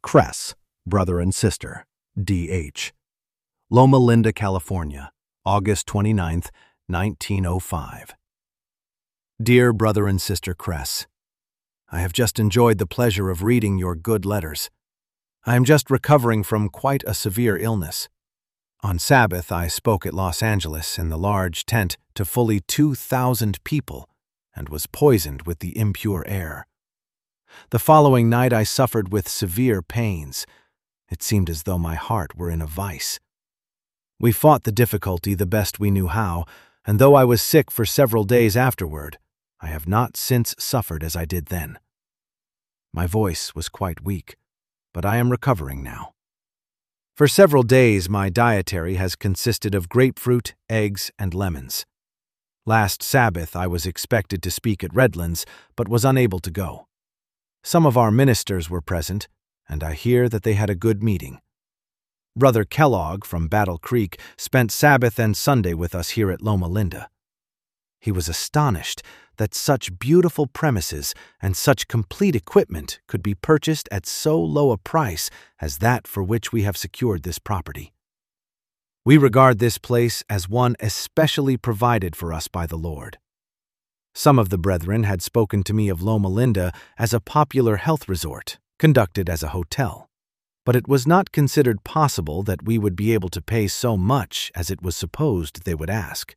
Kress, brother and sister, D.H. Loma Linda, California, August 29, 1905. Dear brother and sister Kress, I have just enjoyed the pleasure of reading your good letters. I am just recovering from quite a severe illness. On Sabbath, I spoke at Los Angeles in the large tent to fully 2,000 people and was poisoned with the impure air. The following night, I suffered with severe pains. It seemed as though my heart were in a vice. We fought the difficulty the best we knew how, and though I was sick for several days afterward, I have not since suffered as I did then. My voice was quite weak, but I am recovering now. For several days, my dietary has consisted of grapefruit, eggs, and lemons. Last Sabbath, I was expected to speak at Redlands, but was unable to go. Some of our ministers were present, and I hear that they had a good meeting. Brother Kellogg from Battle Creek spent Sabbath and Sunday with us here at Loma Linda. He was astonished that such beautiful premises and such complete equipment could be purchased at so low a price as that for which we have secured this property. We regard this place as one especially provided for us by the Lord. Some of the brethren had spoken to me of Loma Linda as a popular health resort, conducted as a hotel, but it was not considered possible that we would be able to pay so much as it was supposed they would ask.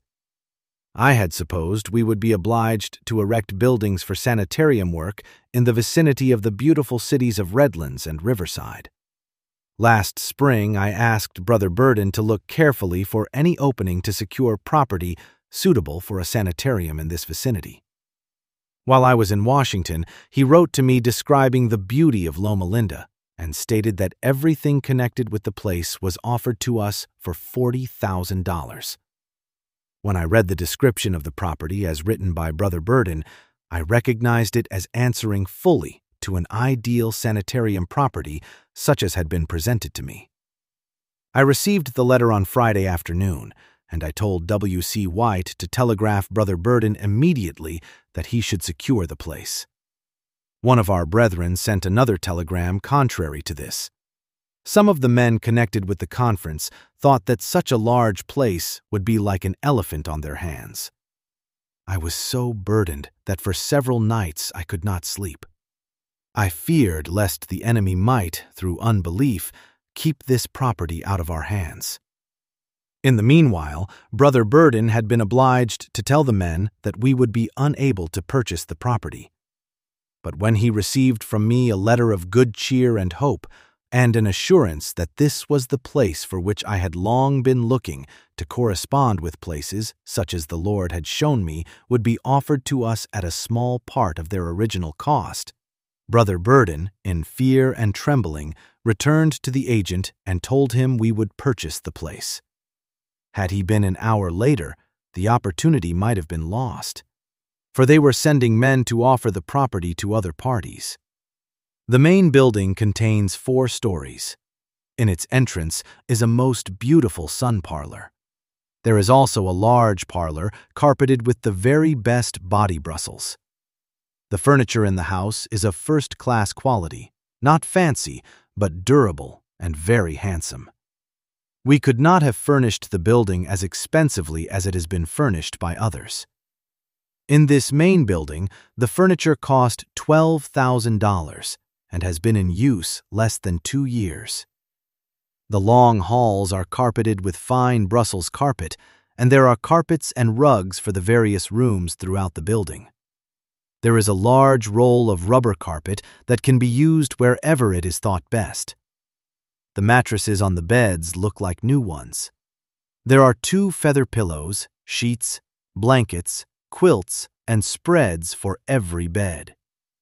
I had supposed we would be obliged to erect buildings for sanitarium work in the vicinity of the beautiful cities of Redlands and Riverside. Last spring, I asked Brother Burden to look carefully for any opening to secure property suitable for a sanitarium in this vicinity. While I was in Washington, he wrote to me describing the beauty of Loma Linda and stated that everything connected with the place was offered to us for $40,000. When I read the description of the property as written by Brother Burden, I recognized it as answering fully to an ideal sanitarium property such as had been presented to me. I received the letter on Friday afternoon, and I told W.C. White to telegraph Brother Burden immediately that he should secure the place. One of our brethren sent another telegram contrary to this. Some of the men connected with the conference thought that such a large place would be like an elephant on their hands. I was so burdened that for several nights I could not sleep. I feared lest the enemy might, through unbelief, keep this property out of our hands. In the meanwhile, Brother Burden had been obliged to tell the men that we would be unable to purchase the property. But when he received from me a letter of good cheer and hope, and an assurance that this was the place for which I had long been looking to correspond with places such as the Lord had shown me would be offered to us at a small part of their original cost, Brother Burden, in fear and trembling, returned to the agent and told him we would purchase the place. Had he been an hour later, the opportunity might have been lost, for they were sending men to offer the property to other parties. The main building contains 4 stories. In its entrance is a most beautiful sun parlor. There is also a large parlor carpeted with the very best body Brussels. The furniture in the house is of first-class quality, not fancy, but durable and very handsome. We could not have furnished the building as expensively as it has been furnished by others. In this main building, the furniture cost $12,000 and has been in use less than 2 years. The long halls are carpeted with fine Brussels carpet, and there are carpets and rugs for the various rooms throughout the building. There is a large roll of rubber carpet that can be used wherever it is thought best. The mattresses on the beds look like new ones. There are 2 feather pillows, sheets, blankets, quilts, and spreads for every bed.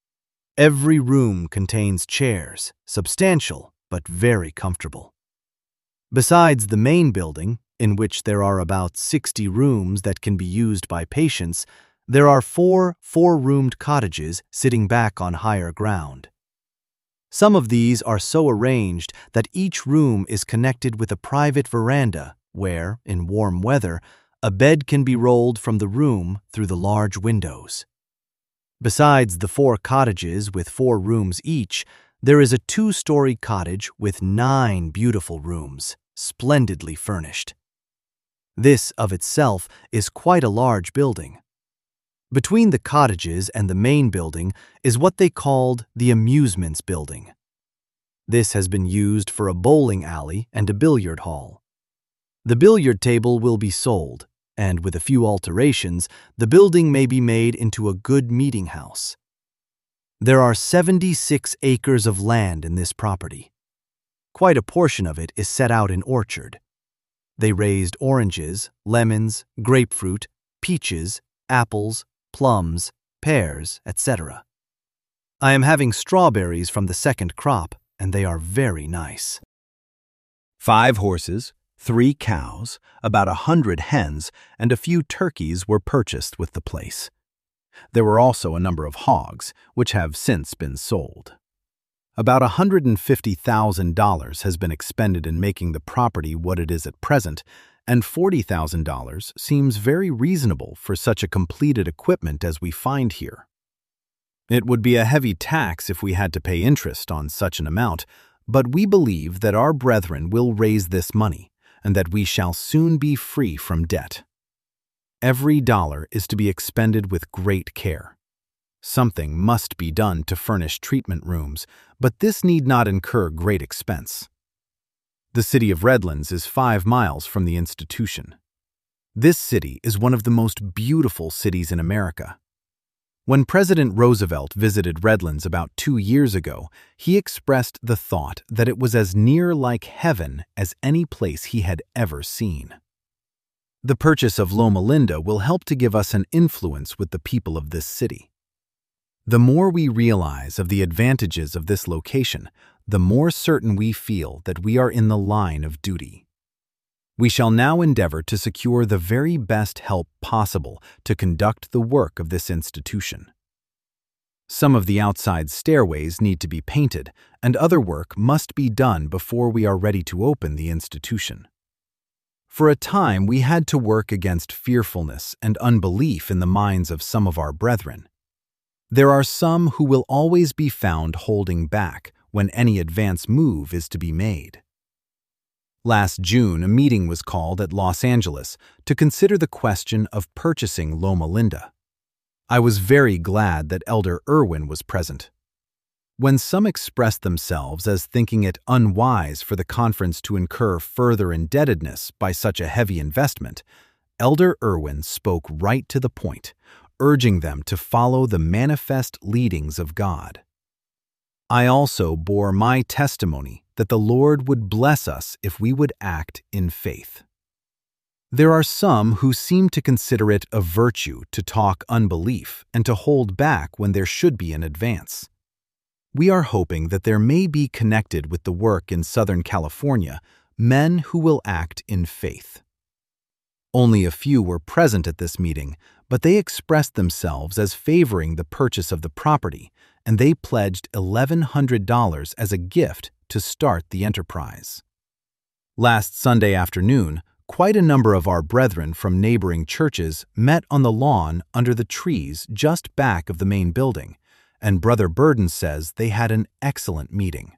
Every room contains chairs, substantial but very comfortable. Besides the main building, in which there are about 60 rooms that can be used by patients, there are 4 four-roomed cottages sitting back on higher ground. Some of these are so arranged that each room is connected with a private veranda where, in warm weather, a bed can be rolled from the room through the large windows. Besides the 4 cottages with 4 rooms each, There is a 2-story cottage with 9 beautiful rooms, splendidly furnished. This of itself is quite a large building. Between the cottages and the main building is what they called the Amusements Building. This has been used for a bowling alley and a billiard hall. The billiard table will be sold, and with a few alterations, the building may be made into a good meeting house. There are 76 acres of land in this property. Quite a portion of it is set out in orchard. They raised oranges, lemons, grapefruit, peaches, apples, plums, pears, etc. I am having strawberries from the second crop, and they are very nice. 5 horses, 3 cows, about 100 hens, and a few turkeys were purchased with the place. There were also a number of hogs, which have since been sold. About $150,000 has been expended in making the property what it is at present, and $40,000 seems very reasonable for such a completed equipment as we find here. It would be a heavy tax if we had to pay interest on such an amount, but we believe that our brethren will raise this money, and that we shall soon be free from debt. Every dollar is to be expended with great care. Something must be done to furnish treatment rooms, but this need not incur great expense. The city of Redlands is 5 miles from the institution. This city is one of the most beautiful cities in America. When President Roosevelt visited Redlands about 2 years ago, he expressed the thought that it was as near like heaven as any place he had ever seen. The purchase of Loma Linda will help to give us an influence with the people of this city. The more we realize of the advantages of this location, the more certain we feel that we are in the line of duty. We shall now endeavor to secure the very best help possible to conduct the work of this institution. Some of the outside stairways need to be painted, and other work must be done before we are ready to open the institution. For a time, we had to work against fearfulness and unbelief in the minds of some of our brethren. There are some who will always be found holding back when any advance move is to be made. Last June, a meeting was called at Los Angeles to consider the question of purchasing Loma Linda. I was very glad that Elder Irwin was present. When some expressed themselves as thinking it unwise for the conference to incur further indebtedness by such a heavy investment, Elder Irwin spoke right to the point, urging them to follow the manifest leadings of God. I also bore my testimony that the Lord would bless us if we would act in faith. There are some who seem to consider it a virtue to talk unbelief and to hold back when there should be an advance. We are hoping that there may be connected with the work in Southern California men who will act in faith. Only a few were present at this meeting, but they expressed themselves as favoring the purchase of the property, and they pledged $1,100 as a gift to start the enterprise. Last Sunday afternoon, quite a number of our brethren from neighboring churches met on the lawn under the trees just back of the main building, and Brother Burden says they had an excellent meeting.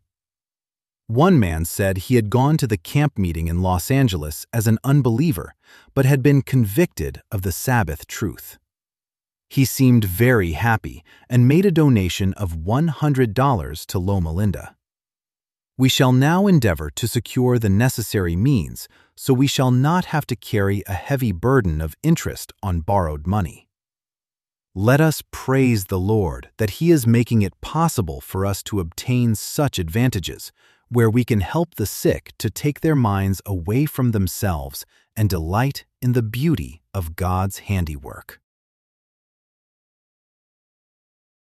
One man said he had gone to the camp meeting in Los Angeles as an unbeliever, but had been convicted of the Sabbath truth. He seemed very happy and made a donation of $100 to Loma Linda. We shall now endeavor to secure the necessary means so we shall not have to carry a heavy burden of interest on borrowed money. Let us praise the Lord that He is making it possible for us to obtain such advantages, where we can help the sick to take their minds away from themselves and delight in the beauty of God's handiwork.